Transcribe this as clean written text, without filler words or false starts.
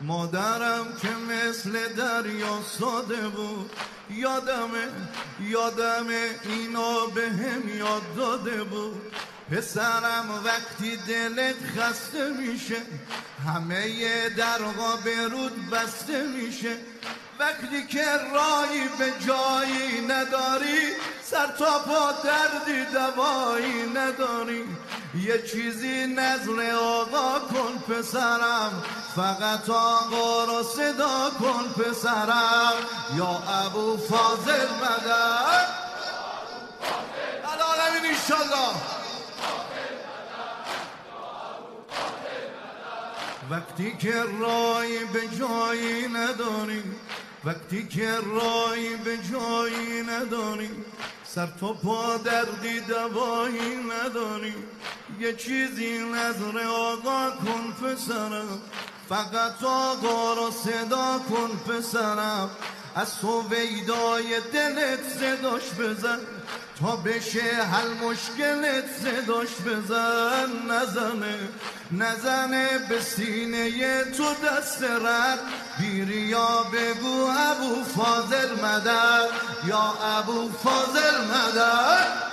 مادرم که مثل دریا ساده بود، یادمه اینا به هم یاد داده بود. پسرم وقتی دلت خسته میشه، همه درها به رود بسته میشه. وقتی که راهی به جایی نداری، سر تا پا دردی دوایی نداری، یه چیزی نزل آقا کن پسرم، فقط آقا را صدا کن پسرم. یا ابو فاضل مدد العالمین انشالله. وقتی که راهی به جایی نداری، وقتی که راهی به جایی نداری، سر تا پا دردی دوایی نداری، یه چیزی نظر آقا کن پسرم، فقط آقا را صدا کن پسرم. از سویدای دلت صداش بزن، تا بشه حل مشکلت صداش بزن. نزنه به سینه تو دست رد، بیریا بگو ابو فاضل مدد، یا ابو فاضل مدد.